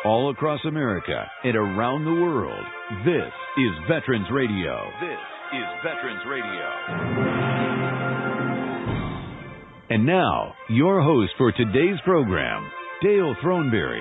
all across America and around the world. This is Veterans Radio. This is Veterans Radio. And now, your host for today's program, Dale Throneberry.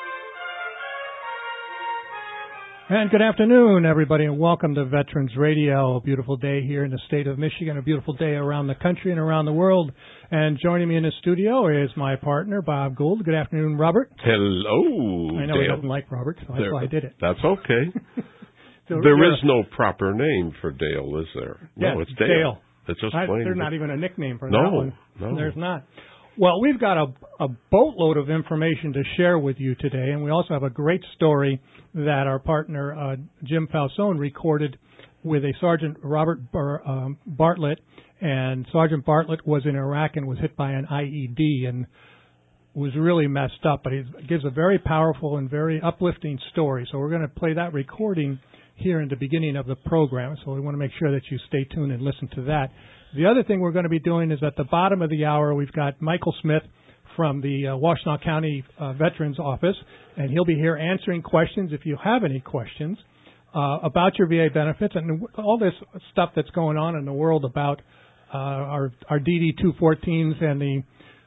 And good afternoon, everybody, and welcome to Veterans Radio. A beautiful day here in the state of Michigan, a beautiful day around the country and around the world. And joining me in the studio is my partner, Bob Gould. Good afternoon, Robert. Hello, I know Dale. he doesn't like Robert, so that's why I did it. That's okay. So there is no proper name for Dale, is there? Yeah, No, it's Dale. It's just plain. There's not even a nickname for that one. No, there's not. Well, we've got a boatload of information to share with you today, and we also have a great story that our partner Jim Falzone recorded with a Sergeant Robert Bartlett. And Sergeant Bartlett was in Iraq and was hit by an IED and was really messed up. But he gives a very powerful and very uplifting story. So we're going to play that recording here in the beginning of the program. So we want to make sure that you stay tuned and listen to that. The other thing we're going to be doing is at the bottom of the hour, we've got Michael Smith from the Washtenaw County Veterans Office, and he'll be here answering questions if you have any questions about your VA benefits and all this stuff that's going on in the world about our DD-214s and the,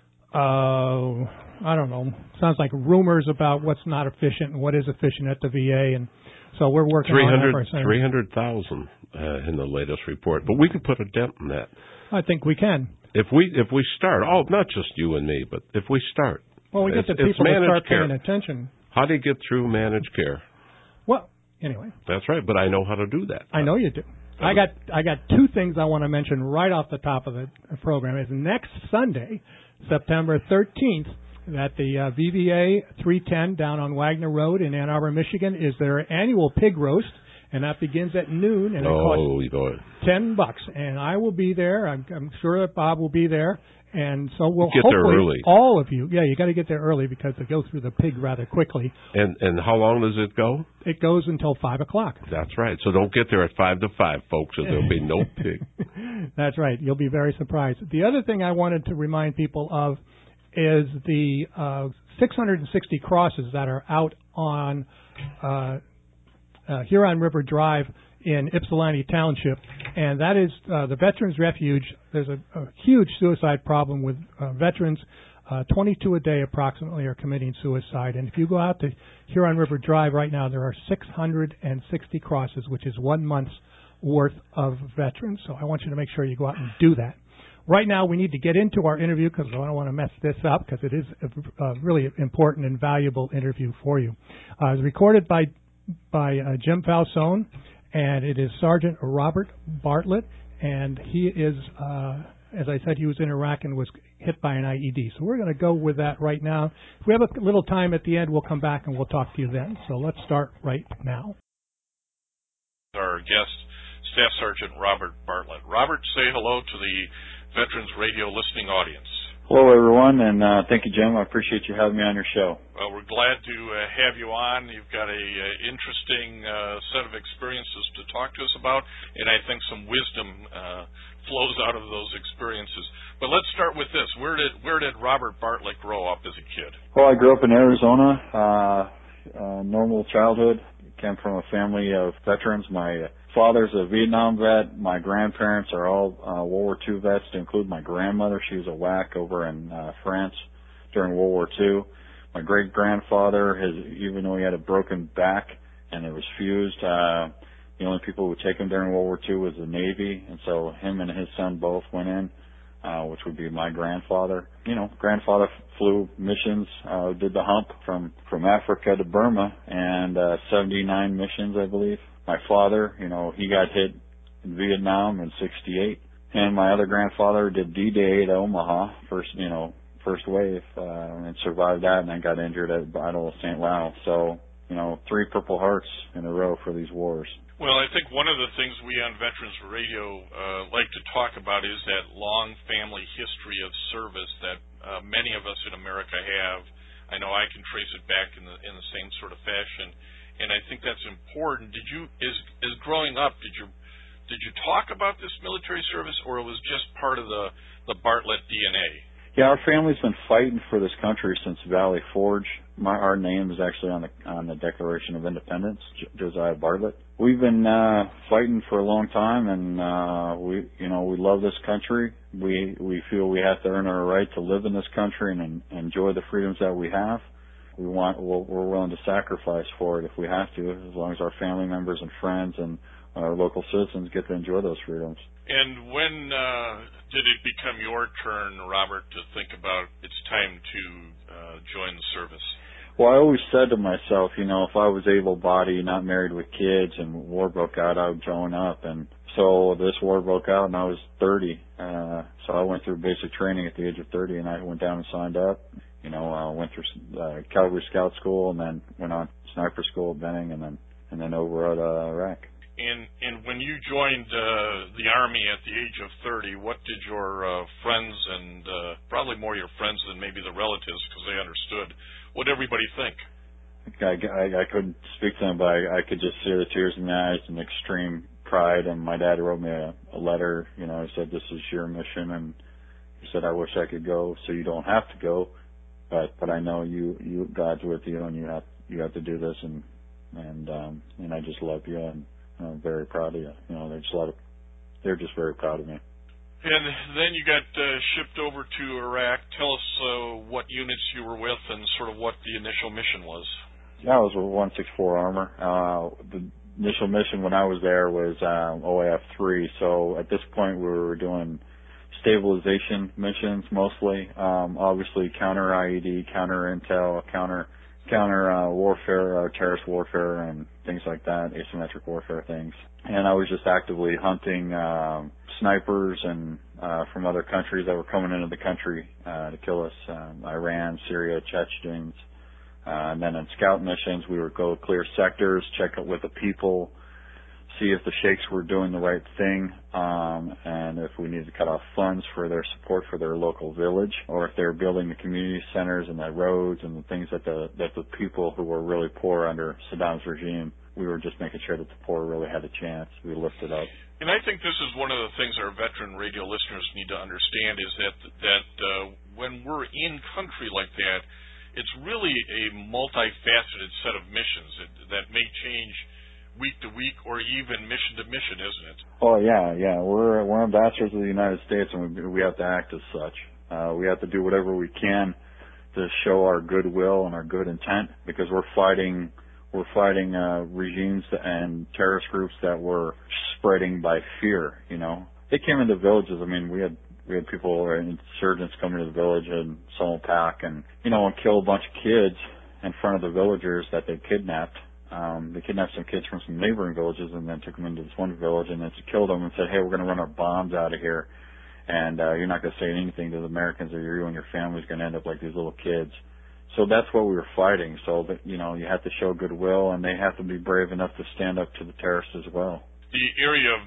I don't know, sounds like rumors about what's not efficient and what is efficient at the VA. And so we're working on that. 300,000 in the latest report, but we can put a dent in that. I think we can. If we start, not just you and me, but if we start. Well, we get the people to start paying attention. How do you get through managed care? Well, anyway. That's right, but I know how to do that. I know you do. I got two things I want to mention right off the top of the program. Is next Sunday, September 13th, that the VVA 310 down on Wagner Road in Ann Arbor, Michigan, is their annual pig roast, and that begins at noon, and it costs $10. And I will be there. I'm sure that Bob will be there, and so we'll get there early. All of you. Yeah, you got to get there early because they go through the pig rather quickly. And how long does it go? It goes until 5 o'clock. That's right. So don't get there at 5 to 5, folks, or there'll be no pig. That's right. You'll be very surprised. The other thing I wanted to remind people of is the 660 crosses that are out on Huron River Drive in Ypsilanti Township, and that is the Veterans Refuge. There's a huge suicide problem with veterans. 22 a day approximately are committing suicide, and if you go out to Huron River Drive right now, there are 660 crosses, which is 1 month's worth of veterans. So I want you to make sure you go out and do that. Right now, we need to get into our interview because I don't want to mess this up because it is a really important and valuable interview for you. It was recorded by Jim Falzone, and it is Sergeant Robert Bartlett, and he is, as I said, he was in Iraq and was hit by an IED. So we're going to go with that right now. If we have a little time at the end, we'll come back and we'll talk to you then. So let's start right now. Our guest, Staff Sergeant Robert Bartlett. Robert, say hello to the Veterans Radio listening audience. Hello, everyone, and thank you, Jim. I appreciate you having me on your show. Well, we're glad to have you on. You've got a interesting set of experiences to talk to us about, and I think some wisdom flows out of those experiences. But let's start with this. Where did Robert Bartlett grow up as a kid? Well, I grew up in Arizona. Normal childhood. Came from a family of veterans. My father's a Vietnam vet. My grandparents are all World War II vets, to include my grandmother. She was a WAC over in France during World War II. My great-grandfather, even though he had a broken back and it was fused, the only people who would take him during World War II was the Navy, and so him and his son both went in, which would be my grandfather. Grandfather flew missions, did the hump from Africa to Burma, and 79 missions, I believe. My father, he got hit in Vietnam in '68, and my other grandfather did D-Day at Omaha, first wave, and survived that, and then got injured at the Battle of St. Louis. So, 3 Purple Hearts in a row for these wars. Well, I think one of the things we on Veterans Radio like to talk about is that long family history of service that many of us in America have. I know I can trace it back in the same sort of fashion, and I think that's important. As growing up, did you talk about this military service, or it was just part of the Bartlett DNA? Yeah, our family's been fighting for this country since Valley Forge. Our name is actually on the Declaration of Independence, Josiah Bartlett. We've been fighting for a long time, and we love this country. We feel we have to earn our right to live in this country and enjoy the freedoms that we have. We're willing to sacrifice for it if we have to, as long as our family members and friends and our local citizens get to enjoy those freedoms. And when did it become your turn, Robert, to think about it's time to join the service? Well, I always said to myself, if I was able-bodied, not married with kids, and war broke out, I would join up. And so this war broke out, and I was 30. So I went through basic training at the age of 30, and I went down and signed up. I went through Calgary Scout School, and then went on sniper school at Benning, and then over at Iraq. And when you joined the Army at the age of 30, what did your friends and probably more your friends than maybe the relatives, because they understood, what did everybody think? I couldn't speak to them, but I could just see the tears in my eyes and extreme pride. And my dad wrote me a letter. He said, "This is your mission," and he said, "I wish I could go, so you don't have to go, but I know you God's with you, and you have to do this, and I just love you, and I'm very proud of you." They're just very proud of me. And then you got shipped over to Iraq. Tell us what units you were with and sort of what the initial mission was. Yeah, I was with 164 Armor. The initial mission when I was there was OAF 3. So at this point we were doing stabilization missions mostly. Obviously counter IED, counter intel, counter warfare, terrorist warfare, and things like that, asymmetric warfare things. And I was just actively hunting snipers and from other countries that were coming into the country to kill us, Iran, Syria, Chechens. And then in scout missions, we would go clear sectors, check it with the people, see if the sheikhs were doing the right thing, and if we needed to cut off funds for their support for their local village, or if they were building the community centers and the roads and the things that the people who were really poor under Saddam's regime, we were just making sure that the poor really had a chance. We lifted up. And I think this is one of the things our veteran radio listeners need to understand is that when we're in country like that, it's really a multifaceted set of missions that may change week to week or even mission to mission, isn't it? Oh yeah. We're ambassadors of the United States, and we have to act as such. We have to do whatever we can to show our goodwill and our good intent, because we're fighting regimes and terrorist groups that were spreading by fear. They came into villages. I mean, we had people, insurgents, coming to the village in Somalpac and kill a bunch of kids in front of the villagers that they kidnapped. They kidnapped some kids from some neighboring villages and then took them into this one village and then killed them and said, "Hey, we're going to run our bombs out of here, and you're not going to say anything to the Americans, or you and your family's going to end up like these little kids." So that's what we were fighting. So that you have to show goodwill, and they have to be brave enough to stand up to the terrorists as well. The area of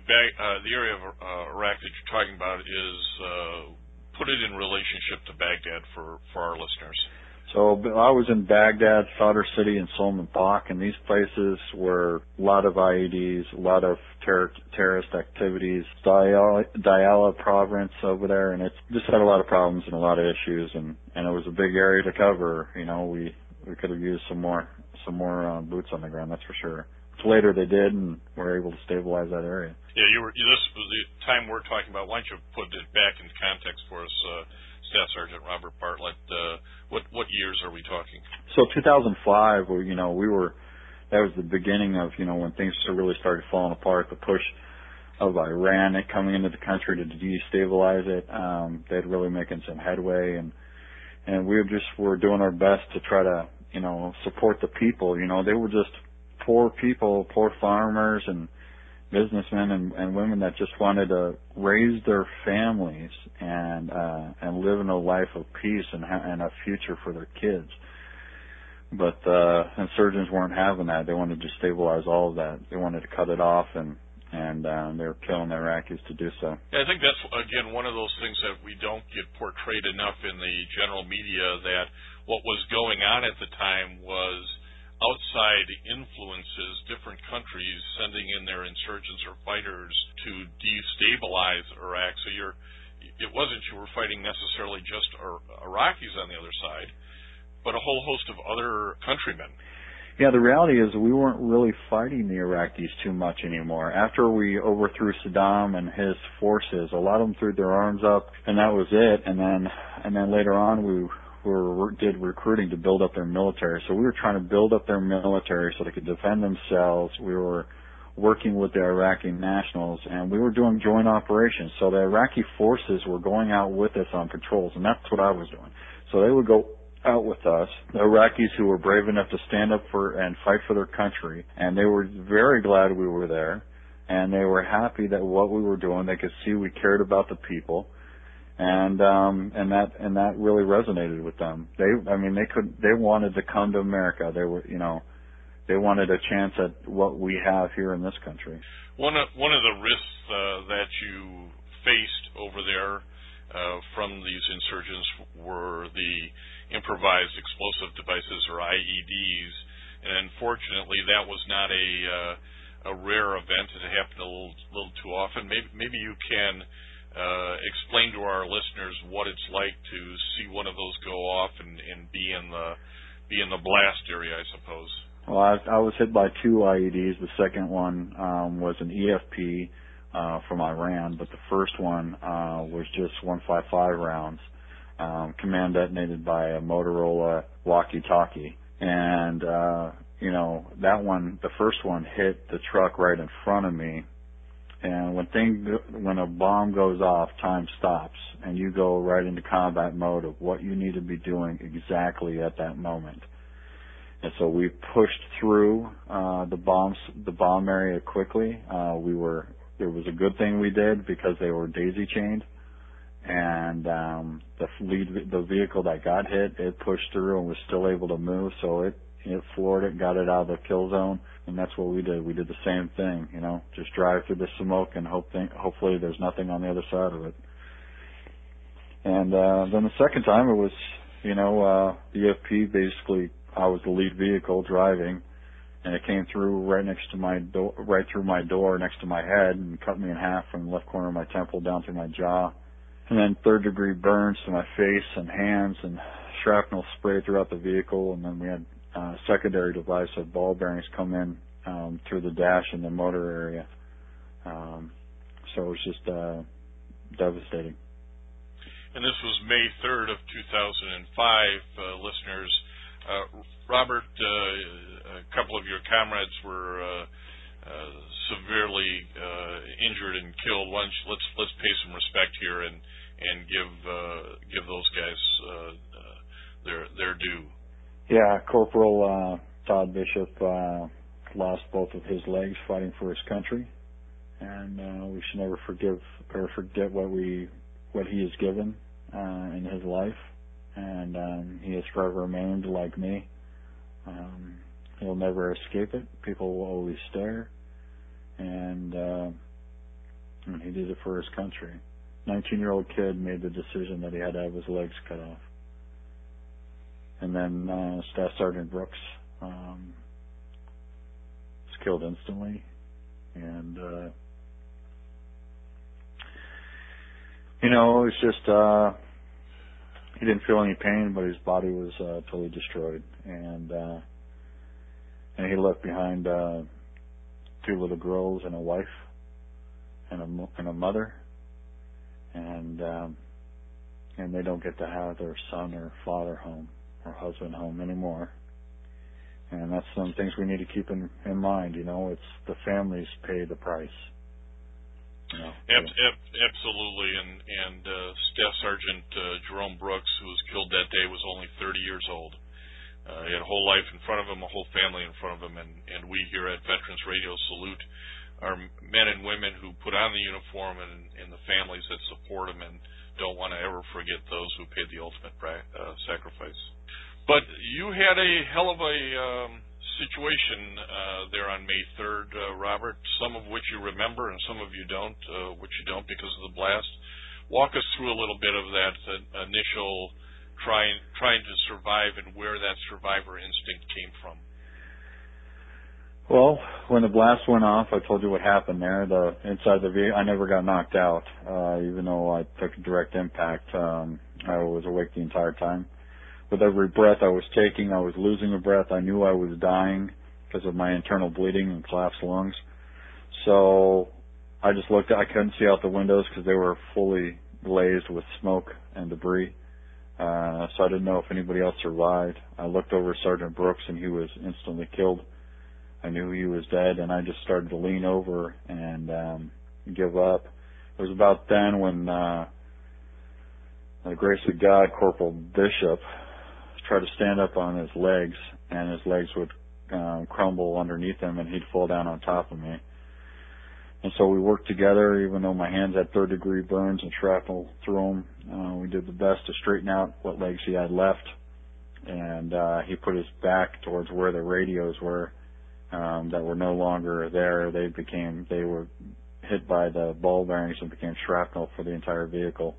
Iraq that you're talking about is put it in relationship to Baghdad for our listeners. So I was in Baghdad, Sadr City, and Solomon Park, and these places were a lot of IEDs, a lot of terrorist activities. Diyala province over there, and it just had a lot of problems and a lot of issues, and it was a big area to cover. We could have used some more boots on the ground, that's for sure. Later they did, and were able to stabilize that area. Yeah, this was the time we're talking about. Why don't you put it back in context for us, Staff Sergeant Robert Bartlett? What years are we talking? So 2005, that was the beginning of when things really started falling apart. The push of Iran coming into the country to destabilize it. They'd really making some headway, and we were doing our best to try to support the people. They were just poor people, poor farmers and businessmen and women that just wanted to raise their families and live in a life of peace and a future for their kids. But insurgents weren't having that. They wanted to destabilize all of that. They wanted to cut it off, and they were killing the Iraqis to do so. Yeah, I think that's, again, one of those things that we don't get portrayed enough in the general media, that what was going on at the time was outside influences, different countries sending in their insurgents or fighters to destabilize Iraq. So it wasn't you were fighting necessarily just Iraqis on the other side, but a whole host of other countrymen. Yeah, the reality is we weren't really fighting the Iraqis too much anymore. After we overthrew Saddam and his forces, a lot of them threw their arms up, and that was it. And then later on, we did recruiting to build up their military. So we were trying to build up their military so they could defend themselves. We were working with the Iraqi nationals, and we were doing joint operations. So the Iraqi forces were going out with us on patrols, and that's what I was doing. So they would go out with us, the Iraqis who were brave enough to stand up for and fight for their country, and they were very glad we were there, and they were happy that what we were doing, they could see we cared about the people, and that really resonated with them. They wanted to come to America. They wanted a chance at what we have here in this country. One of the risks that you faced over there from these insurgents were the improvised explosive devices, or IEDs, and unfortunately that was not a rare event. It happened a little too often. Maybe you can explain to our listeners what it's like to see one of those go off and be in the blast area, I suppose. Well, I was hit by 2 IEDs. The second one was an EFP from Iran, but the first one was just 155 rounds, command detonated by a Motorola walkie-talkie. And, that one, the first one hit the truck right in front of me. And when a bomb goes off, time stops, and you go right into combat mode of what you need to be doing exactly at that moment. And so we pushed through the bomb area quickly. It was a good thing we did because they were daisy chained, and the vehicle that got hit, it pushed through and was still able to move. So it floored it, got it out of the kill zone, and that's what we did. We did the same thing, just drive through the smoke and hopefully there's nothing on the other side of it. And then the second time it was, the EFP basically. I was the lead vehicle driving, and it came through right through my door next to my head and cut me in half from the left corner of my temple down through my jaw. And then 3rd-degree burns to my face and hands, and shrapnel sprayed throughout the vehicle. And then we had a secondary device of ball bearings come in through the dash and the motor area. So it was just devastating. And this was May 3rd of 2005, listeners. Robert, a couple of your comrades were severely injured and killed. Let's pay some respect here and give those guys their due. Yeah, Corporal Todd Bishop lost both of his legs fighting for his country, and we should never forget what he has given in his life. And he has forever remained like me. He'll never escape it. People will always stare. And he did it for his country. 19-year-old kid made the decision that he had to have his legs cut off. And then Staff Sergeant Brooks was killed instantly. And, it was just... he didn't feel any pain, but his body was totally destroyed, and he left behind 2 little girls and a wife and a mother, and they don't get to have their son or father home or husband home anymore. And that's some things we need to keep in mind. It's the families pay the price. Absolutely, and Staff Sergeant Jerome Brooks, who was killed that day, was only 30 years old. He had a whole life in front of him, a whole family in front of him, and we here at Veterans Radio salute our men and women who put on the uniform and the families that support them, and don't want to ever forget those who paid the ultimate sacrifice. But you had a hell of a situation there on May 3rd, Robert, some of which you remember and some of you don't, which you don't because of the blast. Walk us through a little bit of that initial trying to survive and where that survivor instinct came from. Well, when the blast went off, I told you what happened there. The inside the vehicle, I never got knocked out, even though I took a direct impact. I was awake the entire time. With every breath I was taking, I was losing a breath. I knew I was dying because of my internal bleeding and collapsed lungs. So I just looked. I couldn't see out the windows because they were fully glazed with smoke and debris. So I didn't know if anybody else survived. I looked over Sergeant Brooks, and he was instantly killed. I knew he was dead, and I just started to lean over and give up. It was about then when, the grace of God, Corporal Bishop tried to stand up on his legs, and his legs would crumble underneath him, and he'd fall down on top of me. And so we worked together, even though my hands had third-degree burns and shrapnel through them. We did the best to straighten out what legs he had left, and he put his back towards where the radios were. That were no longer there. They were hit by the ball bearings and became shrapnel for the entire vehicle.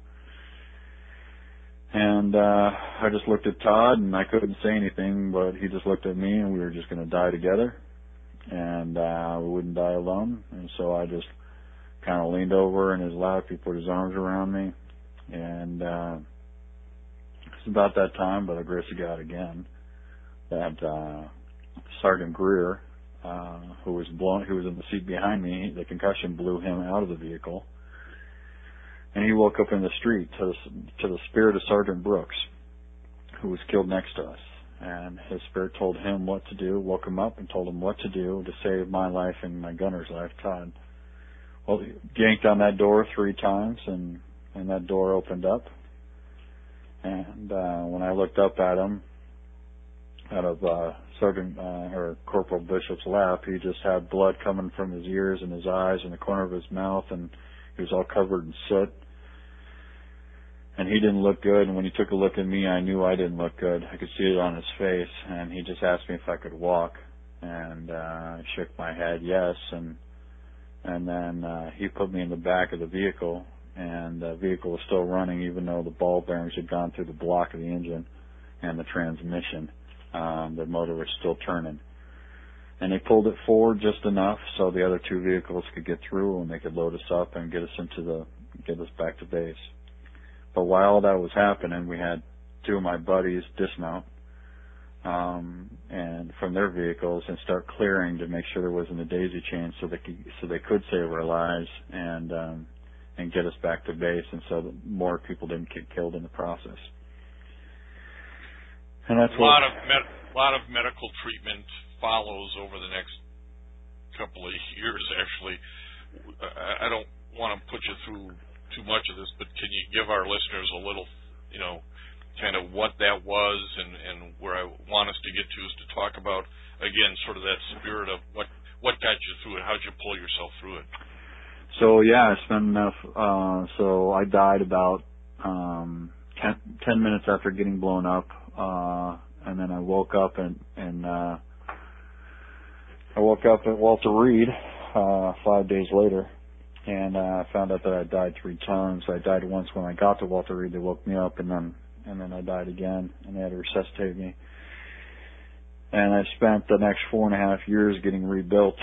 And I just looked at Todd, and I couldn't say anything, but he just looked at me, and we were just going to die together, and we wouldn't die alone. And so I just kind of leaned over in his lap. He put his arms around me, and it's about that time, by the grace of God again, that Sergeant Greer, who was in the seat behind me, the concussion blew him out of the vehicle, and he woke up in the street to the spirit of Sergeant Brooks, who was killed next to us. And his spirit told him what to do, woke him up and told him what to do to save my life and my gunner's life, Todd. Well, he yanked on that door 3 times, and that door opened up. And when I looked up at him, out of Sergeant or Corporal Bishop's lap, he just had blood coming from his ears and his eyes and the corner of his mouth, and he was all covered in soot. And he didn't look good, and when he took a look at me, I knew I didn't look good. I could see it on his face, and he just asked me if I could walk, and I shook my head yes, and then he put me in the back of the vehicle, and the vehicle was still running even though the ball bearings had gone through the block of the engine and the transmission. The motor was still turning. And they pulled it forward just enough so the other 2 vehicles could get through and they could load us up and get us back to base. But while that was happening, we had 2 of my buddies dismount and from their vehicles and start clearing to make sure there wasn't a daisy chain so they could save our lives and get us back to base, and so that more people didn't get killed in the process. And that's a lot of medical treatment follows over the next couple of years. Actually, I don't want to put you through too much of this, but can you give our listeners a little, kind of what that was, and where I want us to get to is to talk about again sort of that spirit of what got you through it. How'd you pull yourself through it? So yeah, I spent enough. So I died about 10 minutes after getting blown up. And then I woke up and I woke up at Walter Reed 5 days later, and I found out that I died 3 times. I died once when I got to Walter Reed. They woke me up, and then I died again, and they had to resuscitate me. And I spent the next 4.5 years getting rebuilt.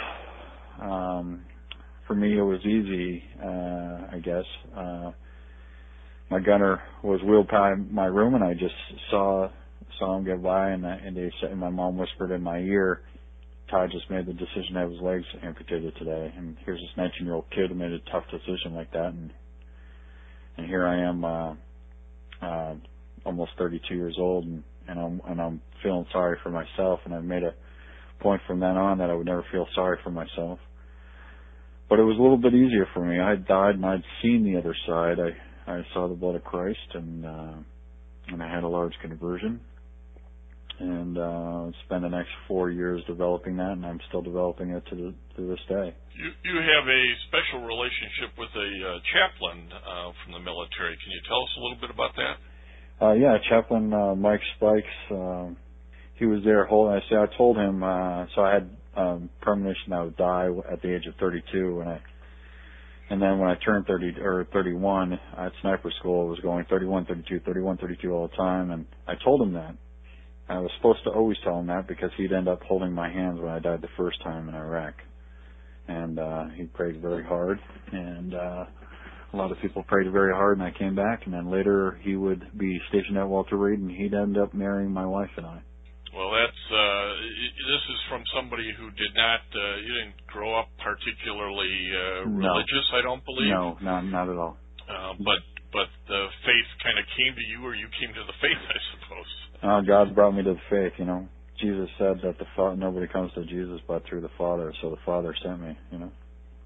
For me, it was easy, I guess. My gunner was wheeled by my room, and I just saw him get by, and my mom whispered in my ear, "Todd just made the decision to have his legs amputated today." And here's this 19-year-old kid who made a tough decision like that, and here I am, almost 32 years old, and I'm feeling sorry for myself, and I've made a point from then on that I would never feel sorry for myself. But it was a little bit easier for me. I had died, and I'd seen the other side. I saw the blood of Christ, and I had a large conversion. And spent the next 4 years developing that, and I'm still developing it to this day. You have a special relationship with a chaplain from the military. Can you tell us a little bit about that? Yeah, Chaplain Mike Spikes. He was there. I told him. So I had premonition I would die at the age of 32, and then when I turned 31 at sniper school, I was going 31, 32 all the time, and I told him that. I was supposed to always tell him that because he'd end up holding my hands when I died the first time in Iraq. And he prayed very hard, and a lot of people prayed very hard, and I came back, and then later he would be stationed at Walter Reed, and he'd end up marrying my wife and I. Well, this is from somebody who did not, you didn't grow up particularly religious, I don't believe. No, not at all. But the faith kind of came to you, or you came to the faith, I suppose. God brought me to the faith, you know. Jesus said that nobody comes to Jesus but through the Father, so the Father sent me, you know.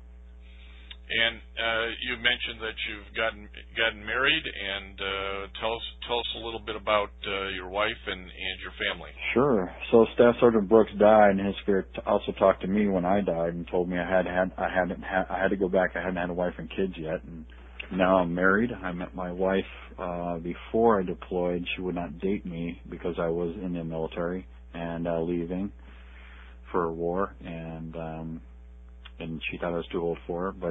And you mentioned that you've gotten married, and tell us a little bit about your wife and your family. Sure. So Staff Sergeant Brooks died, and his spirit also talked to me when I died and told me I had to go back. I hadn't had a wife and kids yet, and now I'm married. I met my wife before I deployed. She would not date me because I was in the military and leaving for war, and she thought I was too old for her.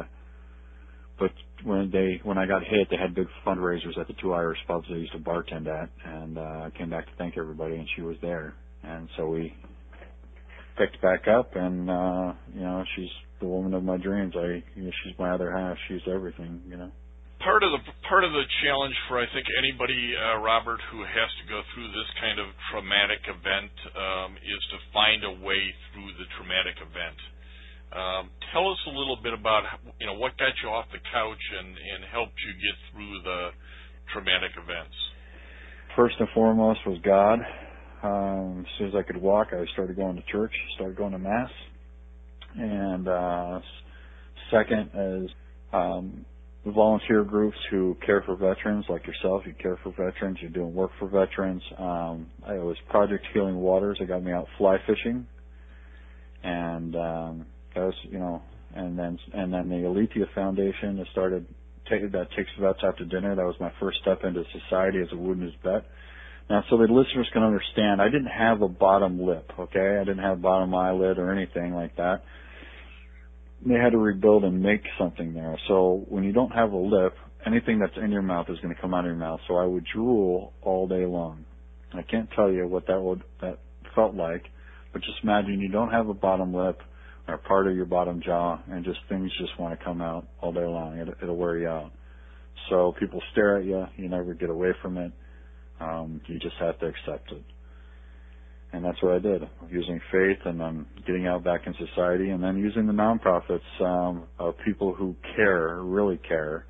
But when I got hit, they had big fundraisers at the two Irish pubs I used to bartend at, and I came back to thank everybody, and she was there, and so we picked back up, and you know, she's the woman of my dreams. She's my other half. She's everything, you know. Part of the challenge for, I think, anybody, Robert, who has to go through this kind of traumatic event is to find a way through the traumatic event. Tell us a little bit about, you know, what got you off the couch and helped you get through the traumatic events. First and foremost was God. As soon as I could walk, I started going to church, started going to Mass. And second is volunteer groups who care for veterans, like yourself. You care for veterans. You're doing work for veterans. I was Project Healing Waters. It got me out fly fishing, and that was, you know, and then the Aletheia Foundation that takes vets out to dinner. That was my first step into society as a wounded vet. Now, so the listeners can understand, I didn't have a bottom lip, okay? I didn't have a bottom eyelid or anything like that. They had to rebuild and make something there. So when you don't have a lip, anything that's in your mouth is going to come out of your mouth. So I would drool all day long. I can't tell you what that felt like, but just imagine you don't have a bottom lip or part of your bottom jaw, and just things just want to come out all day long. It'll wear you out. So people stare at you. You never get away from it. You just have to accept it. And that's what I did, using faith and then getting out back in society, and then using the nonprofits of people who care, really care,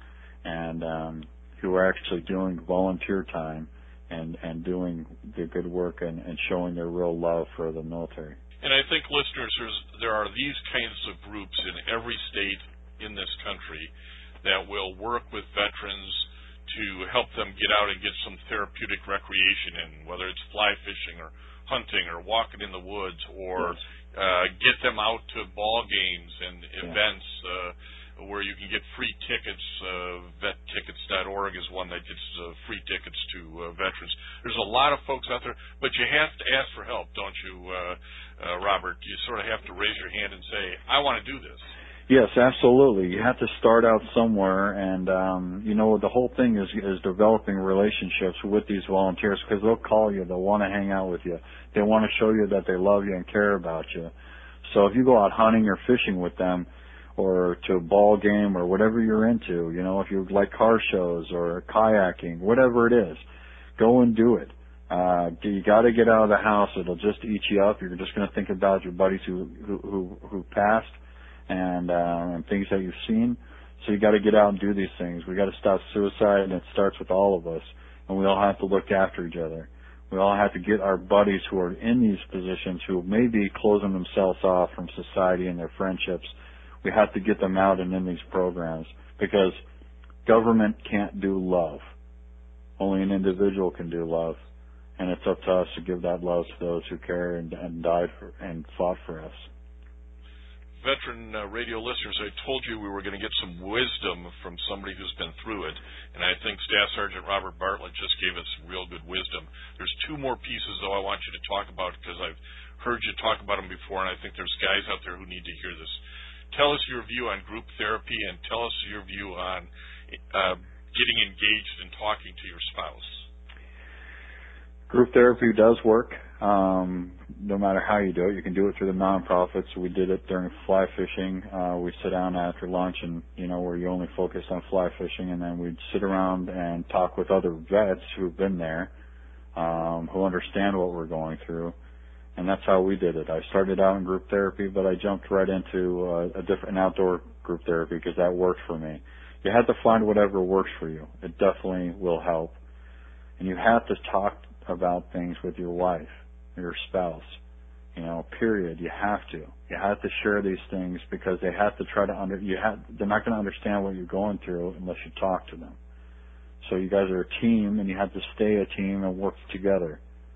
and who are actually doing volunteer time and doing the good work and showing their real love for the military. And I think, listeners, there are these kinds of groups in every state in this country that will work with veterans to help them get out and get some therapeutic recreation in, whether it's fly fishing or hunting or walking in the woods, or get them out to ball games and events where you can get free tickets. Vettickets.org is one that gets free tickets to veterans. There's a lot of folks out there, but you have to ask for help, don't you, Robert? You sort of have to raise your hand and say, I want to do this. Yes, absolutely. You have to start out somewhere, and you know, the whole thing is developing relationships with these volunteers, because they'll call you, they'll want to hang out with you, they want to show you that they love you and care about you. So if you go out hunting or fishing with them, or to a ball game or whatever you're into, you know, if you like car shows or kayaking, whatever it is, go and do it. You got to get out of the house. It'll just eat you up. You're just going to think about your buddies who passed. And things that you've seen. So you got to get out and do these things. We got to stop suicide, and it starts with all of us. And we all have to look after each other. We all have to get our buddies who are in these positions, who may be closing themselves off from society and their friendships. We have to get them out and in these programs, because government can't do love. Only an individual can do love, and it's up to us to give that love to those who care and died for and fought for us. Veteran radio listeners, I told you we were going to get some wisdom from somebody who's been through it, and I think Staff Sergeant Robert Bartlett just gave us real good wisdom. There's two more pieces, though, I want you to talk about, because I've heard you talk about them before, and I think there's guys out there who need to hear this. Tell us your view on group therapy, and tell us your view on getting engaged and talking to your spouse. Group therapy does work. No matter how you do it, you can do it through the nonprofits. We did it during fly fishing. We sit down after lunch and, where you only focus on fly fishing, and then we'd sit around and talk with other vets who've been there, who understand what we're going through. And that's how we did it. I started out in group therapy, but I jumped right into an outdoor group therapy because that worked for me. You have to find whatever works for you. It definitely will help. And you have to talk about things with your wife, your spouse, period. You have to. You have to share these things because they have to try to they're not going to understand what you're going through unless you talk to them. So you guys are a team, and you have to stay a team and work together.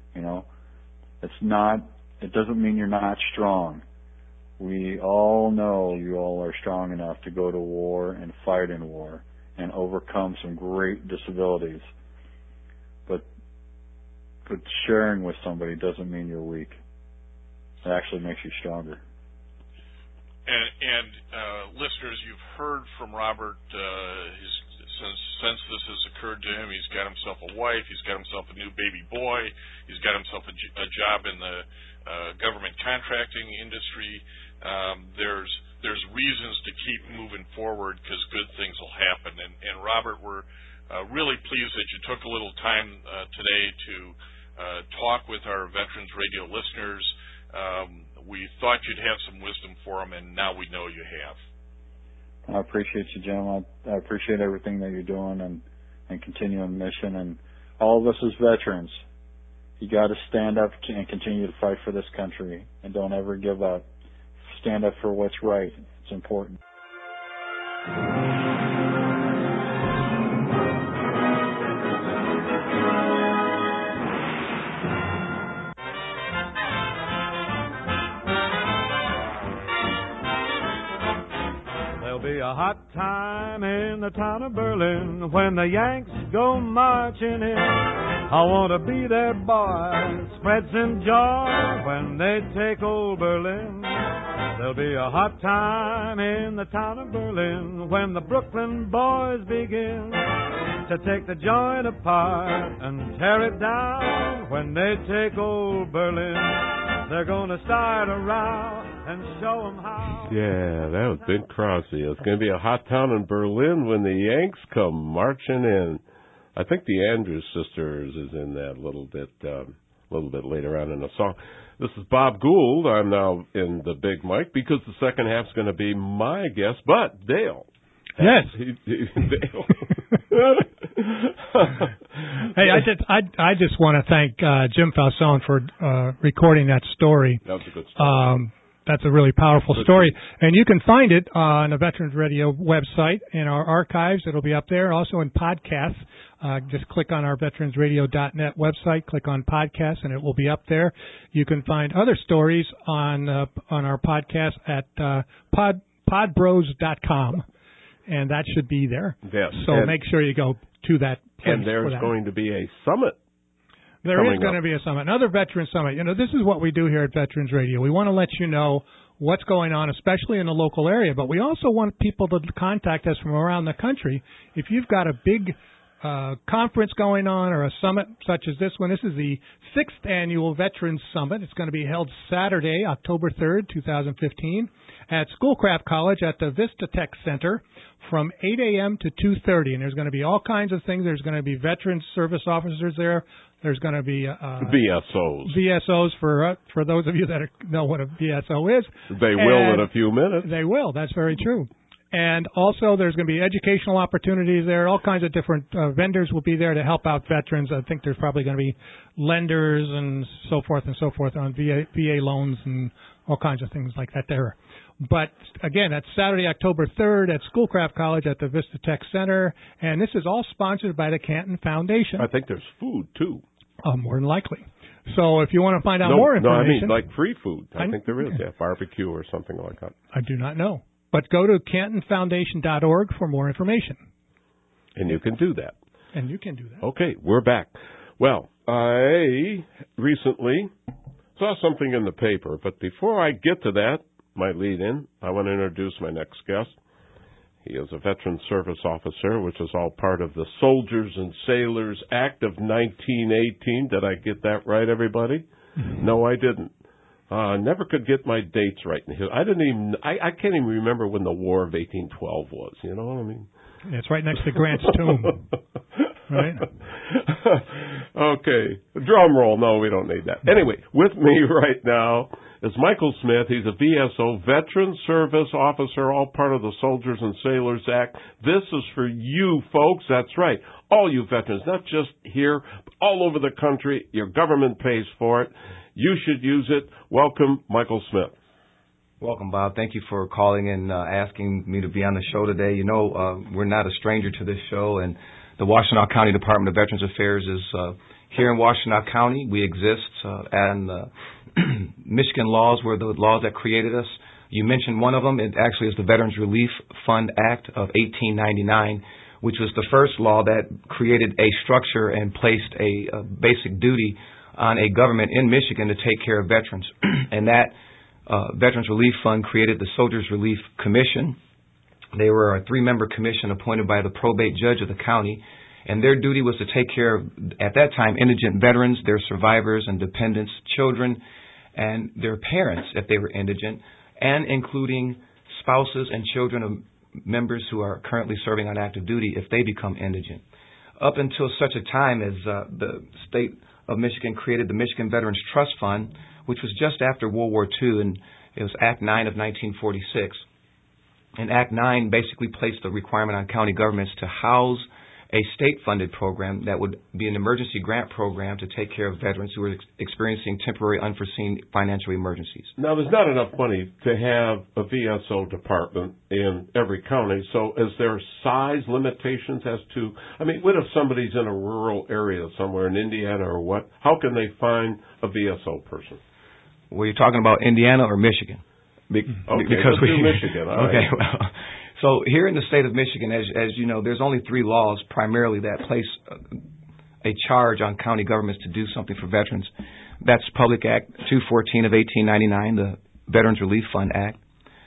It doesn't mean you're not strong. We all know you all are strong enough to go to war and fight in war and overcome some great disabilities. But sharing with somebody doesn't mean you're weak. It actually makes you stronger. And listeners, you've heard from Robert. Since this has occurred to him, he's got himself a wife. He's got himself a new baby boy. He's got himself a job in the government contracting industry. There's reasons to keep moving forward because good things will happen. And Robert, we're really pleased that you took a little time today to talk with our Veterans Radio listeners. We thought you'd have some wisdom for them, and now we know you have. I appreciate you, Jim. I appreciate everything that you're doing and continuing mission. And all of us as veterans, you got to stand up and continue to fight for this country, and don't ever give up. Stand up for what's right. It's important. Be a hot time in the town of Berlin when the Yanks go marching in. I want to be their boy, spread some joy when they take old Berlin. There'll be a hot time in the town of Berlin when the Brooklyn boys begin to take the joint apart and tear it down. When they take old Berlin, they're gonna start a row and show them how. Yeah, that was Bing Crosby. It's going to be a hot town in Berlin when the Yanks come marching in. I think the Andrews Sisters is in that a little bit later on in the song. This is Bob Gould. I'm now in the big mic because the second half's going to be my guest, but Dale. Yes. Dale. Hey, I just want to thank Jim Falzone for recording that story. That was a good story. That's a really powerful story. And you can find it on the Veterans Radio website in our archives. It'll be up there. Also in podcasts. Just click on our veteransradio.net website, click on podcasts, and it will be up there. You can find other stories on our podcast at podbros.com, and that should be there. Yes. So make sure you go to that place. And there's going to be a summit. There is going to be a summit, another veteran summit. This is what we do here at Veterans Radio. We want to let you know what's going on, especially in the local area, but we also want people to contact us from around the country. If you've got a big conference going on or a summit such as this one, this is the 6th Annual Veterans Summit. It's going to be held Saturday, October 3rd, 2015, at Schoolcraft College at the Vista Tech Center from 8 a.m. to 2:30. And there's going to be all kinds of things. There's going to be veteran service officers there. There's going to be VSOs for those of you that know what a VSO is. They will in a few minutes. They will. That's very true. And also there's going to be educational opportunities there. All kinds of different vendors will be there to help out veterans. I think there's probably going to be lenders and so forth on VA loans and all kinds of things like that there. But, again, that's Saturday, October 3rd at Schoolcraft College at the Vista Tech Center. And this is all sponsored by the Canton Foundation. I think there's food, too. More than likely. So if you want to find out more information. No, I mean like free food. I think there is, barbecue or something like that. I do not know. But go to cantonfoundation.org for more information. And you can do that. Okay, we're back. Well, I recently saw something in the paper, but before I get to that, my lead-in, I want to introduce my next guest. He is a Veteran Service Officer, which is all part of the Soldiers and Sailors Act of 1918. Did I get that right, everybody? No, I didn't. I never could get my dates right. I can't even remember when the War of 1812 was. You know what I mean? It's right next to Grant's tomb. Right? Okay. Drum roll. No, we don't need that. Anyway, with me right now is Michael Smith. He's a VSO, Veteran Service Officer, all part of the Soldiers and Sailors Act. This is for you, folks. That's right. All you veterans, not just here, but all over the country. Your government pays for it. You should use it. Welcome, Michael Smith. Welcome, Bob. Thank you for calling and asking me to be on the show today. You know, we're not a stranger to this show, and the Washtenaw County Department of Veterans Affairs is here in Washtenaw County. We exist, and Michigan laws were the laws that created us. You mentioned one of them. It actually is the Veterans Relief Fund Act of 1899, which was the first law that created a structure and placed a basic duty on a government in Michigan to take care of veterans. And that Veterans Relief Fund created the Soldiers Relief Commission. They were a 3-member commission appointed by the probate judge of the county, and their duty was to take care of, at that time, indigent veterans, their survivors and dependents, children, and their parents if they were indigent, and including spouses and children of members who are currently serving on active duty if they become indigent. Up until such a time as the state of Michigan created the Michigan Veterans Trust Fund, which was just after World War II, and it was Act 9 of 1946. And Act 9 basically placed the requirement on county governments to house a state-funded program that would be an emergency grant program to take care of veterans who were experiencing temporary unforeseen financial emergencies. Now, there's not enough money to have a VSO department in every county, so is there size limitations as to, I mean, what if somebody's in a rural area somewhere in Indiana or what? How can they find a VSO person? Well, you're talking about Indiana or Michigan? Because Michigan. All okay, right. well, so here in the state of Michigan, as you know, there's only 3 laws primarily that place a charge on county governments to do something for veterans. That's Public Act 214 of 1899, the Veterans Relief Fund Act.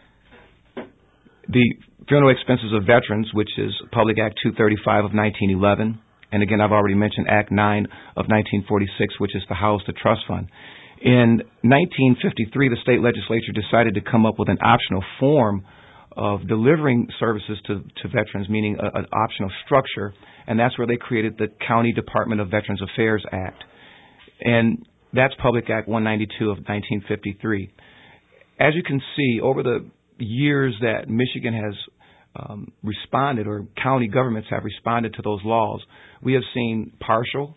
The Funeral Expenses of Veterans, which is Public Act 235 of 1911. And again, I've already mentioned Act 9 of 1946, which is the House the Trust Fund. In 1953, the state legislature decided to come up with an optional form of delivering services to veterans, meaning an optional structure, and that's where they created the County Department of Veterans Affairs Act. And that's Public Act 192 of 1953. As you can see, over the years that Michigan has responded, or county governments have responded to those laws, we have seen partial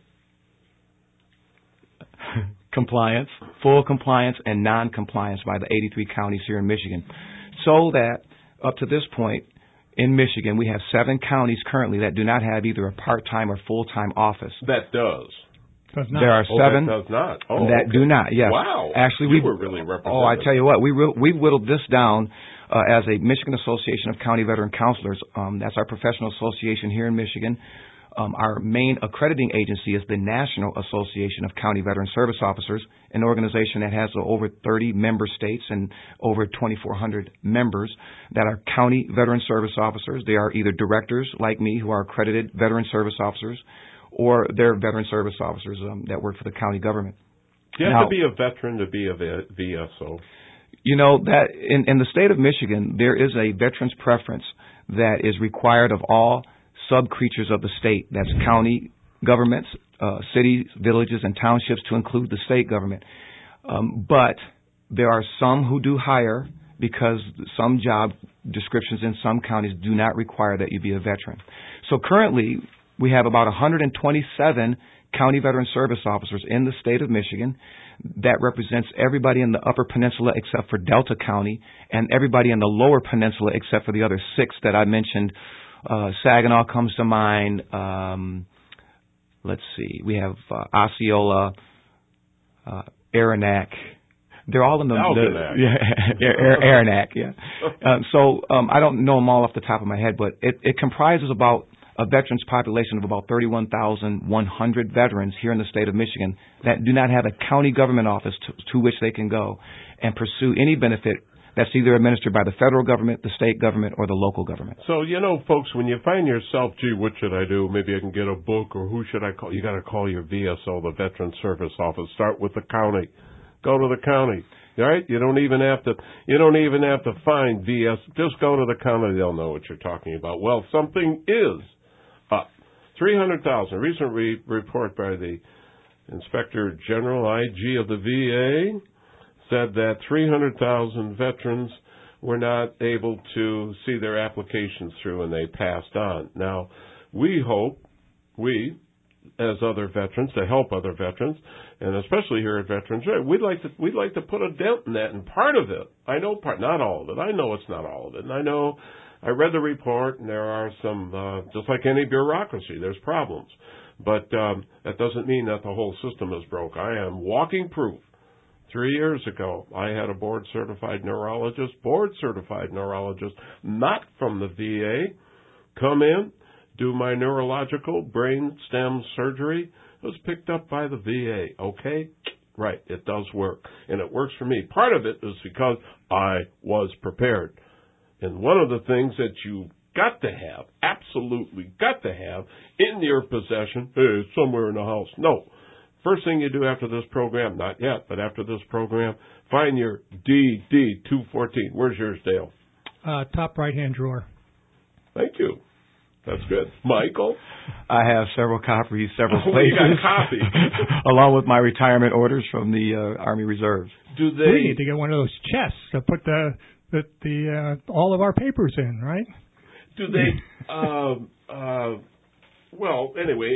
compliance, full compliance, and non-compliance by the 83 counties here in Michigan. So that up to this point in Michigan, we have 7 counties currently that do not have either a part-time or full-time office. That does. Does not. There are 7 that does not. that do not. Yes. Wow. Actually, we were really represented. Oh, I tell you what, we've whittled this down as a Michigan Association of County Veteran Counselors. That's our professional association here in Michigan. Our main accrediting agency is the National Association of County Veteran Service Officers, an organization that has over 30 member states and over 2,400 members that are county veteran service officers. They are either directors like me who are accredited veteran service officers, or they're veteran service officers that work for the county government. Do you have to be a veteran to be a VSO? You know, that in the state of Michigan, there is a veterans preference that is required of all sub-creatures of the state. That's county governments, cities, villages, and townships, to include the state government. But there are some who do hire, because some job descriptions in some counties do not require that you be a veteran. So currently, we have about 127 county veteran service officers in the state of Michigan. That represents everybody in the Upper Peninsula except for Delta County, and everybody in the Lower Peninsula except for the other 6 that I mentioned. Saginaw comes to mind. Let's see. We have Osceola, Aranac. They're all in the Aranac. Yeah. So I don't know them all off the top of my head, but it comprises about a veterans population of about 31,100 veterans here in the state of Michigan that do not have a county government office to which they can go and pursue any benefit that's either administered by the federal government, the state government, or the local government. So, folks, when you find yourself, gee, what should I do? Maybe I can get a book, or who should I call? You got to call your VSO, the Veterans Service Office. Start with the county. Go to the county. All right? You don't even have to find VS. Just go to the county. They'll know what you're talking about. Well, something is up. 300,000. Recent report by the Inspector General, IG of the VA, said that 300,000 veterans were not able to see their applications through and they passed on. Now, we hope, as other veterans, to help other veterans, and especially here at Veterans Radio, we'd like to put a dent in that. And part of it, I know not all of it. I know it's not all of it. And I read the report, and there are some, just like any bureaucracy, there's problems. But that doesn't mean that the whole system is broke. I am walking proof. 3 years ago, I had a board-certified neurologist, not from the VA, come in, do my neurological brain stem surgery. It was picked up by the VA. Okay? Right, it does work. And it works for me. Part of it is because I was prepared. And one of the things that you got to have, absolutely got to have, in your possession, is somewhere in the house. No. First thing you do after this program, not yet, but after this program, find your DD-214. Where's yours, Dale? Top right-hand drawer. Thank you. That's good. Michael? I have several copies, several places. You got copies. Along with my retirement orders from the Army Reserves. We need to get one of those chests to put all of our papers in, right? Do they? Well, anyway,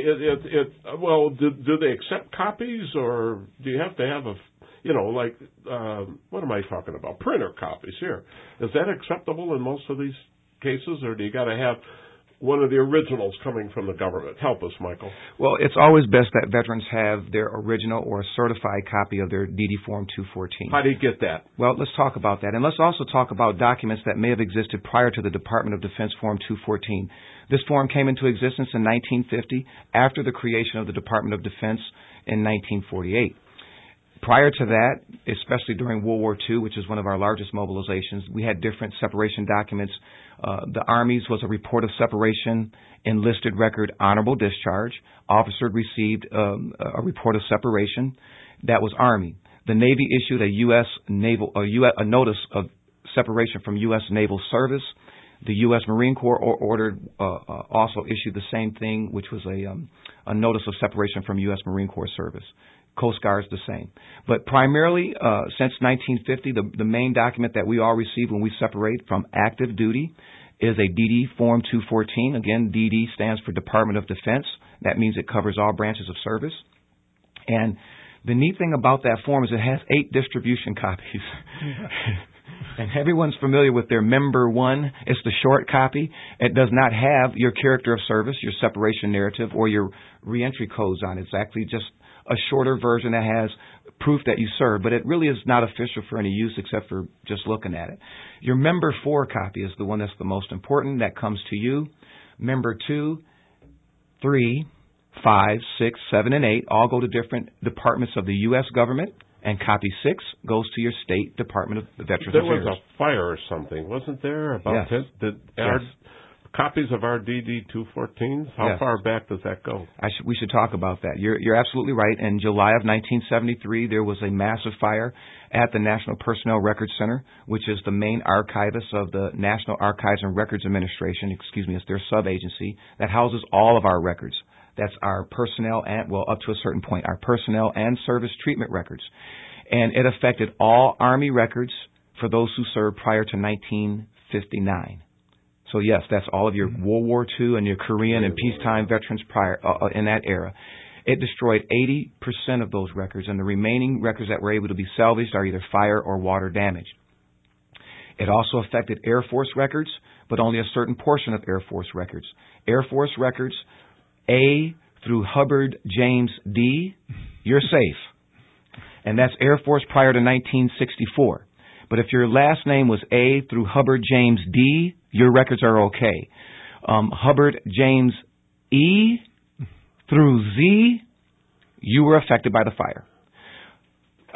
do they accept copies, or do you have to have what am I talking about? Printer copies here. Is that acceptable in most of these cases, or do you got to have one of the originals coming from the government? Help us, Michael. Well, it's always best that veterans have their original or a certified copy of their DD Form 214. How do you get that? Well, let's talk about that. And let's also talk about documents that may have existed prior to the Department of Defense Form 214. This form came into existence in 1950 after the creation of the Department of Defense in 1948. Prior to that, especially during World War II, which is one of our largest mobilizations, we had different separation documents. The Army's was a report of separation, enlisted record, honorable discharge. Officer received a report of separation. That was Army. The Navy issued a notice of separation from U.S. Naval Service. The U.S. Marine Corps also issued the same thing, which was a notice of separation from U.S. Marine Corps service. Coast Guard's the same. But primarily, since 1950, the main document that we all receive when we separate from active duty is a DD Form 214. Again, DD stands for Department of Defense. That means it covers all branches of service. And the neat thing about that form is it has 8 distribution copies. And everyone's familiar with their Member 1. It's the short copy. It does not have your character of service, your separation narrative, or your reentry codes on it. It's actually just a shorter version that has proof that you served, but it really is not official for any use except for just looking at it. Your Member 4 copy is the one that's the most important. That comes to you. Member 2, 3, 5, 6, 7, and 8 all go to different departments of the U.S. government, and copy 6 goes to your state Department of Veterans Affairs. There was a fire or something, wasn't there? About yes. Copies of our DD-214s? How far back does that go? We should talk about that. You're absolutely right. In July of 1973, there was a massive fire at the National Personnel Records Center, which is the main archivist of the National Archives and Records Administration. It's their sub-agency that houses all of our records. That's our personnel and, up to a certain point, our personnel and service treatment records. And it affected all Army records for those who served prior to 1959. So, yes, that's all of your World War II and your Korean and peacetime veterans prior in that era. It destroyed 80% of those records, and the remaining records that were able to be salvaged are either fire or water damage. It also affected Air Force records, but only a certain portion of Air Force records. Air Force records A through Hubbard James D, you're safe. And that's Air Force prior to 1964. But if your last name was A through Hubbard James D, your records are okay. Hubbard James E through Z, you were affected by the fire.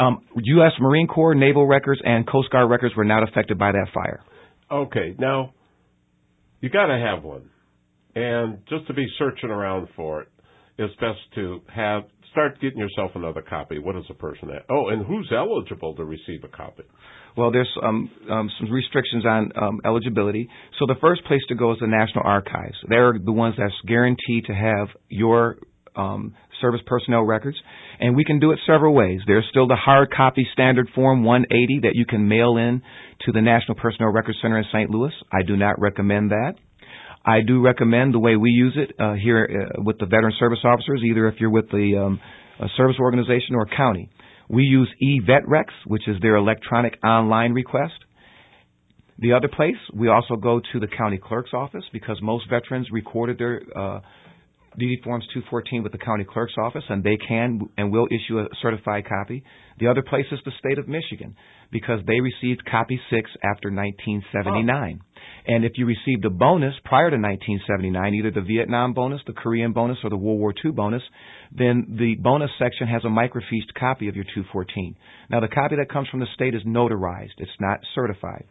U.S. Marine Corps, Naval records, and Coast Guard records were not affected by that fire. Okay, now, you got to have one. And just to be searching around for it, it's best to start getting yourself another copy. What is a person at? Oh, and who's eligible to receive a copy? Well, there's some restrictions on eligibility. So the first place to go is the National Archives. They're the ones that's guaranteed to have your service personnel records. And we can do it several ways. There's still the hard copy standard Form 180 that you can mail in to the National Personnel Records Center in St. Louis. I do not recommend that. I do recommend the way we use it here with the veteran service officers, either if you're with the service organization or county. We use eVetRex, which is their electronic online request. The other place, we also go to the county clerk's office because most veterans recorded their DD Forms 214 with the county clerk's office, and they can and will issue a certified copy. The other place is the state of Michigan because they received copy 6 after 1979. Oh. And if you received a bonus prior to 1979, either the Vietnam bonus, the Korean bonus, or the World War II bonus, then the bonus section has a microfiched copy of your 214. Now, the copy that comes from the state is notarized. It's not certified.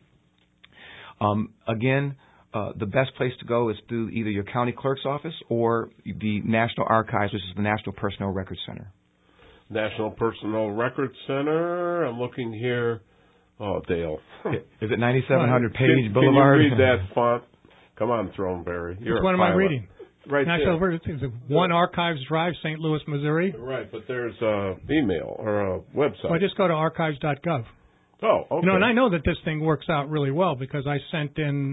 Again, the best place to go is through either your county clerk's office or the National Archives, which is the National Personnel Records Center. National Personnel Records Center. I'm looking here. Oh, Dale. Is it 9700 Page Boulevard? Can you read that font? Come on, Throneberry. Which one am I reading? Right National there. One Archives Drive, St. Louis, Missouri. Right, but there's an email or a website. Well, just go to archives.gov. Oh, okay. And I know that this thing works out really well because I sent in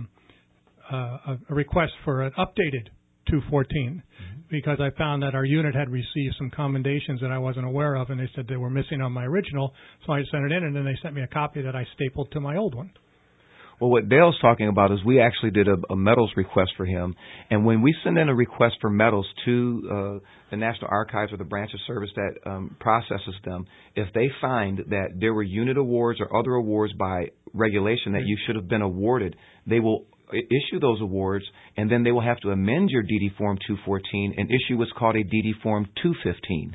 a request for an updated 214 because I found that our unit had received some commendations that I wasn't aware of, and they said they were missing on my original, so I sent it in, and then they sent me a copy that I stapled to my old one. Well, what Dale's talking about is we actually did a medals request for him, and when we send in a request for medals to the National Archives or the branch of service that processes them, if they find that there were unit awards or other awards by regulation that you should have been awarded, they will issue those awards, and then they will have to amend your DD Form 214 and issue what's called a DD Form 215.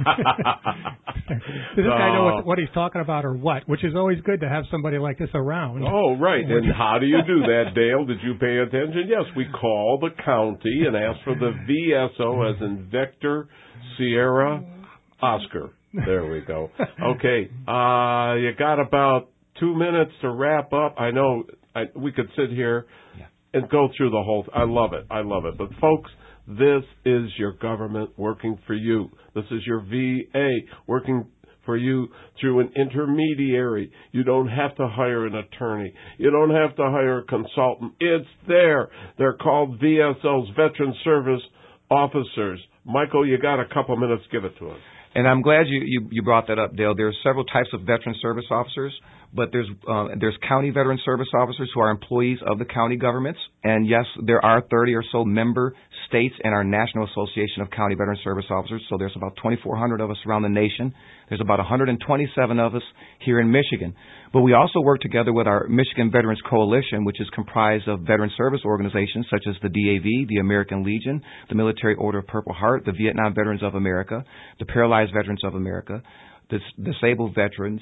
Does this guy know what he's talking about or what? Which is always good to have somebody like this around. Oh, right. And how do you do that, Dale? Did you pay attention? Yes, we call the county and ask for the VSO as in Vector, Sierra, Oscar. There we go. Okay, you got about 2 minutes to wrap up. I know we could sit here and go through the whole. I love it. I love it. But folks, this is your government working for you. This is your VA working for you through an intermediary. You don't have to hire an attorney. You don't have to hire a consultant. It's there. They're called VSOs, Veteran Service Officers. Michael, you got a couple minutes. Give it to us. And I'm glad you brought that up, Dale. There are several types of veteran service officers, but there's county veteran service officers who are employees of the county governments. And yes, there are 30 or so member states in our National Association of County Veteran Service Officers. So there's about 2,400 of us around the nation. There's about 127 of us here in Michigan. But we also work together with our Michigan Veterans Coalition, which is comprised of veteran service organizations such as the DAV, the American Legion, the Military Order of Purple Heart, the Vietnam Veterans of America, the Paralyzed Veterans of America, the Disabled Veterans,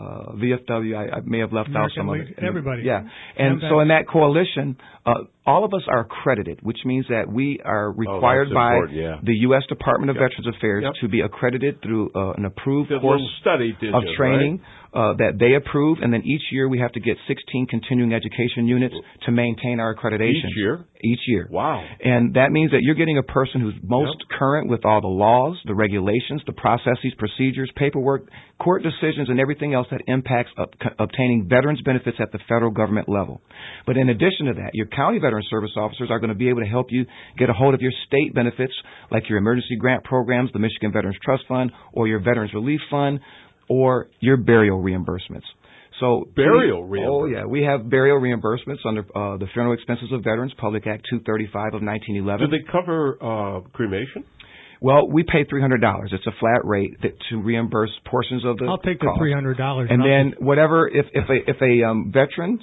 VFW. I may have left out some of it. Everybody. Yeah. And so in that coalition, all of us are accredited, which means that we are required by the U.S. Department of Veterans Affairs to be accredited through an approved course of training that they approve, and then each year we have to get 16 continuing education units to maintain our accreditation. Each year? Each year. Wow. And that means that you're getting a person who's most current with all the laws, the regulations, the processes, procedures, paperwork, court decisions, and everything else that impacts obtaining veterans benefits at the federal government level. But in addition to that, your county veteran service officers are going to be able to help you get a hold of your state benefits, like your emergency grant programs, the Michigan Veterans Trust Fund, or your Veterans Relief Fund, or your burial reembursements. So burial reimbursements. Oh, yeah. We have burial reimbursements under the Funeral Expenses of Veterans, Public Act 235 of 1911. Do they cover cremation? Well, we pay $300. It's a flat rate to reimburse portions of the I'll take cost. the $300. And then whatever, if a veteran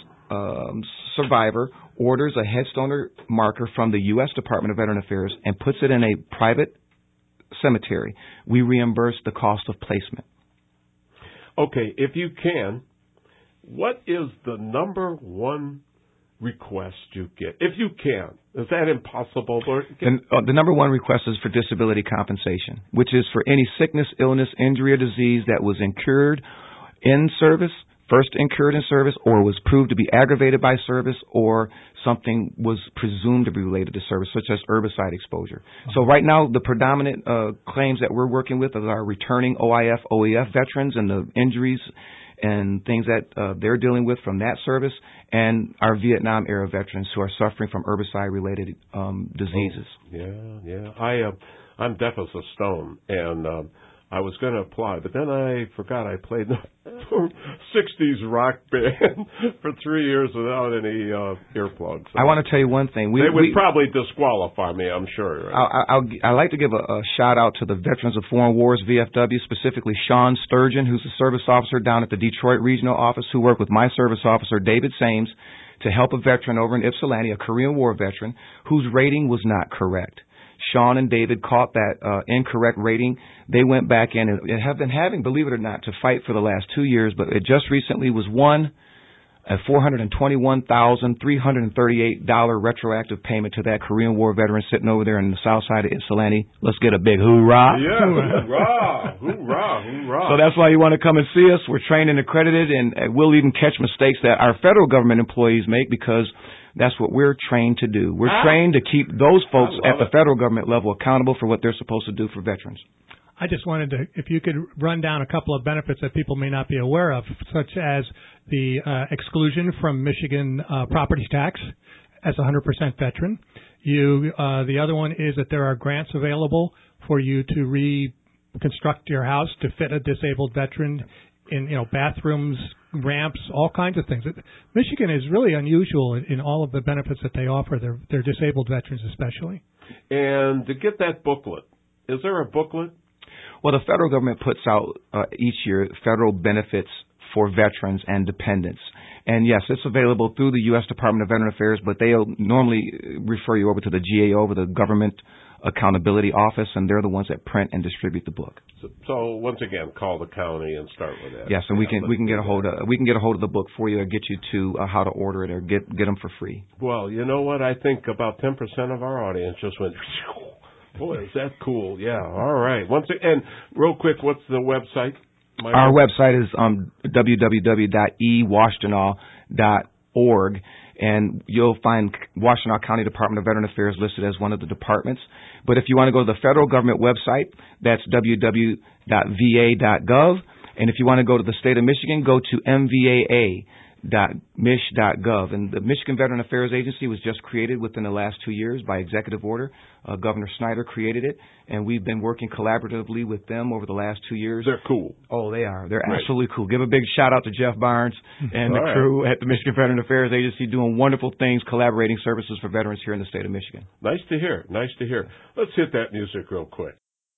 survivor orders a headstone marker from the U.S. Department of Veteran Affairs and puts it in a private cemetery, we reimburse the cost of placement. Okay, if you can, what is the number one request you get? If you can. Is that impossible? The number one request is for disability compensation, which is for any sickness, illness, injury, or disease that was incurred in service, first incurred in service, or was proved to be aggravated by service, or something was presumed to be related to service, such as herbicide exposure. So right now, the predominant claims that we're working with are our returning OIF, OEF veterans and the injuries and things that they're dealing with from that service, and our Vietnam-era veterans who are suffering from herbicide-related diseases. I'm deaf as a stone, and I was going to apply, but then I forgot I played the 60s rock band for 3 years without any earplugs. So I want to tell you one thing. They would probably disqualify me, I'm sure. Right? I'd like to give a shout-out to the Veterans of Foreign Wars, VFW, specifically Sean Sturgeon, who's a service officer down at the Detroit Regional Office, who worked with my service officer, David Sames, to help a veteran over in Ypsilanti, a Korean War veteran, whose rating was not correct. Sean and David caught that incorrect rating. They went back in and have been having, believe it or not, to fight for the last 2 years, but it just recently was won a $421,338 retroactive payment to that Korean War veteran sitting over there in the south side of Ypsilanti. Let's get a big hoorah. Yeah, hoorah, hoorah, hoorah. So that's why you want to come and see us. We're trained and accredited, and we'll even catch mistakes that our federal government employees make because that's what we're trained to do. We're trained to keep those folks at the federal government level accountable for what they're supposed to do for veterans. I just wanted to, if you could run down a couple of benefits that people may not be aware of, such as the exclusion from Michigan property tax as a 100% veteran. The other one is that there are grants available for you to reconstruct your house to fit a disabled veteran in, bathrooms, ramps, all kinds of things. Michigan is really unusual in all of the benefits that they offer their disabled veterans especially. And to get that booklet, is there a booklet? Well, the federal government puts out each year federal benefits for veterans and dependents. And yes, it's available through the U.S. Department of Veteran Affairs, but they'll normally refer you over to the GAO, the Government Accountability Office, and they're the ones that print and distribute the book. So once again, call the county and start with that. Yes, and we can get a hold of the book for you, or get you to how to order it, or get them for free. Well, you know what? I think about 10% of our audience just went, boy, is that cool. Yeah, all right. And real quick, what's the website? Our website is www.ewashtenaw.org, and you'll find Washtenaw County Department of Veteran Affairs listed as one of the departments. But if you want to go to the federal government website, that's www.va.gov. And if you want to go to the state of Michigan, go to mvaa.mich.gov. And the Michigan Veteran Affairs Agency was just created within the last 2 years by executive order. Governor Snyder created it, and we've been working collaboratively with them over the last 2 years. They're cool. Oh, they are. They're absolutely cool. Give a big shout out to Jeff Barnes and the crew at the Michigan Veteran Affairs Agency doing wonderful things, collaborating services for veterans here in the state of Michigan. Nice to hear. Nice to hear. Let's hit that music real quick.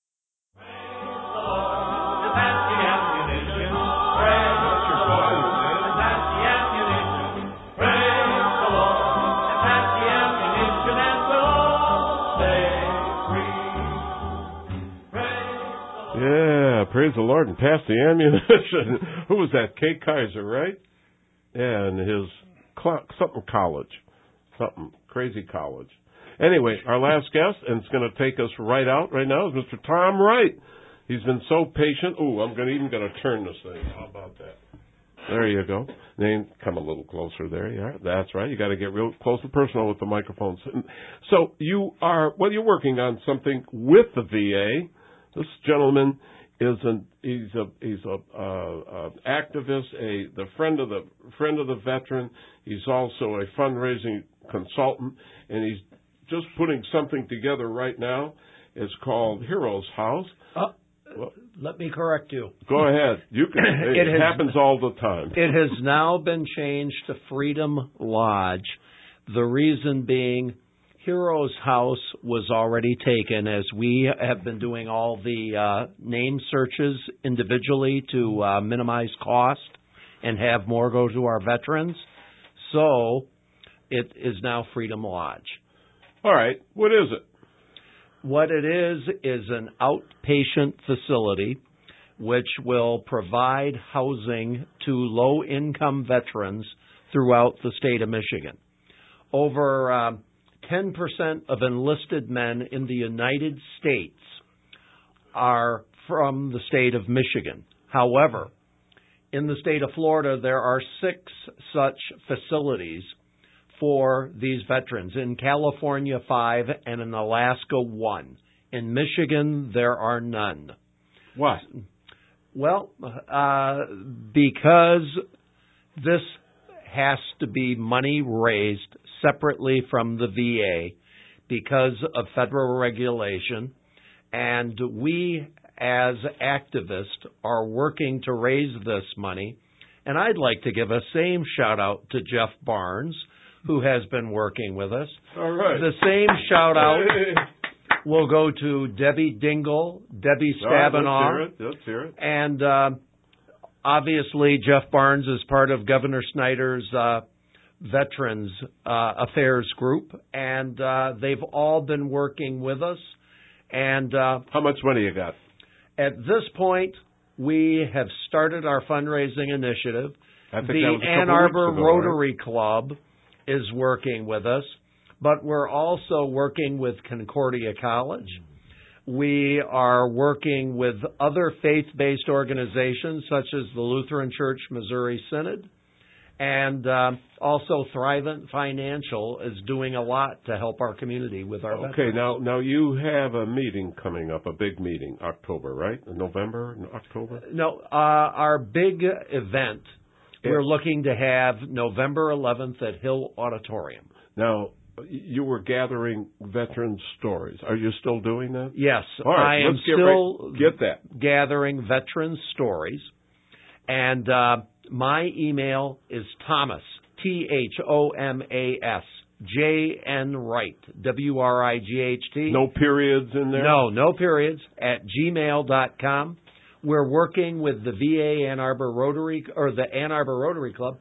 Yeah, praise the Lord and pass the ammunition. Who was that? Kay Kaiser, right? Yeah, and his something college. Something crazy college. Anyway, our last guest, and it's going to take us right out right now, is Mr. Tom Wright. He's been so patient. Ooh, I'm even going to turn this thing. How about that? There you go. Then come a little closer there. Yeah, that's right. You got to get real close and personal with the microphones. So you're working on something with the VA. This gentleman is he's a activist, the friend of the veteran. He's also a fundraising consultant, and he's just putting something together right now. It's called Heroes House. Let me correct you. Go ahead. You can. It happens all the time. It has now been changed to Freedom Lodge. The reason being, Heroes House was already taken, as we have been doing all the name searches individually to minimize cost and have more go to our veterans. So it is now Freedom Lodge. All right. What is it? What it is an outpatient facility which will provide housing to low-income veterans throughout the state of Michigan. Over 10% of enlisted men in the United States are from the state of Michigan. However, in the state of Florida, there are 6 such facilities for these veterans. In California, 5, and in Alaska, 1. In Michigan, there are none. Why? Well, because this has to be money raised separately from the VA because of federal regulation, and we as activists are working to raise this money. And I'd like to give a same shout out to Jeff Barnes, who has been working with us. All right. The same shout out will go to Debbie Dingle, Debbie Stabenow. Let's hear it. And obviously Jeff Barnes is part of Governor Snyder's Veterans Affairs group, and they've all been working with us. And how much money you got? At this point, we have started our fundraising initiative. I think the that was a couple Ann Arbor weeks ago, Rotary Club is working with us, but we're also working with Concordia College. We are working with other faith-based organizations such as the Lutheran Church Missouri Synod, and also Thrivent Financial is doing a lot to help our community with our veterans. Okay, now you have a meeting coming up, a big meeting, October, right? November, October? No, our big event we're looking to have November 11th at Hill Auditorium. Now, you were gathering veteran stories. Are you still doing that? Yes, all right, I am still get that. gathering veteran stories. And my email is Thomas, Thomas, J.N. Wright, W-R-I-G-H-T. No periods in there? No periods, at gmail.com. We're working with the VA Ann Arbor Rotary, or the Ann Arbor Rotary Club,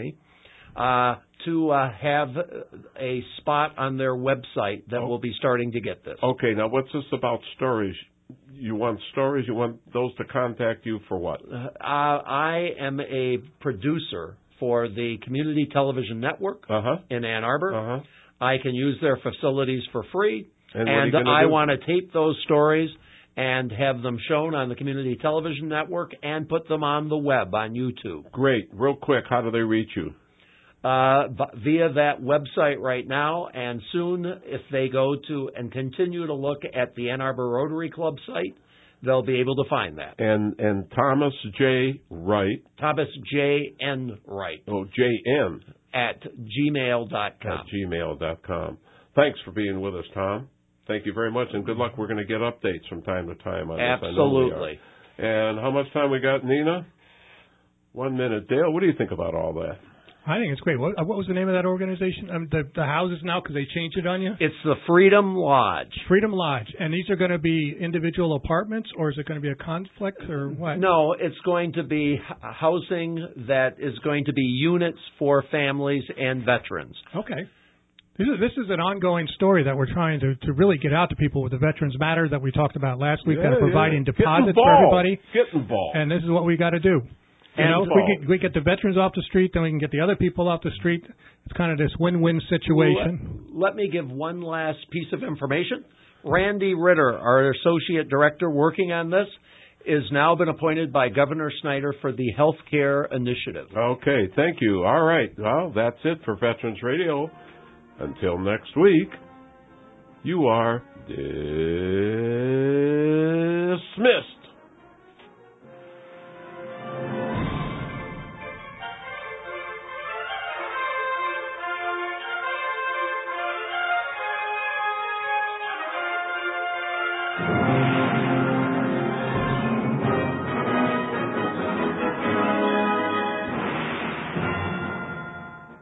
to have a spot on their website that will be starting to get this. Okay, now what's this about stories? You want stories? You want those to contact you for what? I am a producer for the Community Television Network in Ann Arbor. I can use their facilities for free, and I want to tape those stories and have them shown on the Community Television Network and put them on the web, on YouTube. Great. Real quick, how do they reach you? Via that website right now, and soon if they go to and continue to look at the Ann Arbor Rotary Club site, they'll be able to find that. And Thomas J. Wright. Thomas J.N. Wright. Oh, J.N. At gmail.com. At gmail.com. Thanks for being with us, Tom. Thank you very much, and good luck. We're going to get updates from time to time on this. Absolutely. And how much time we got, Nina? 1 minute. Dale, what do you think about all that? I think it's great. What was the name of that organization? The houses now, because they changed it on you? It's the Freedom Lodge. Freedom Lodge. And these are going to be individual apartments, or is it going to be a complex, or what? No, it's going to be housing that is going to be units for families and veterans. Okay. This is an ongoing story that we're trying to really get out to people with the Veterans Matter that we talked about last week, kind of providing deposits for everybody. Get involved. And this is what we got to do. You know, if we get the veterans off the street, then we can get the other people off the street. It's kind of this win-win situation. Let me give one last piece of information. Randy Ritter, our Associate Director working on this, is now been appointed by Governor Snyder for the Health Care Initiative. Okay, thank you. All right. Well, that's it for Veterans Radio. Until next week, you are dismissed.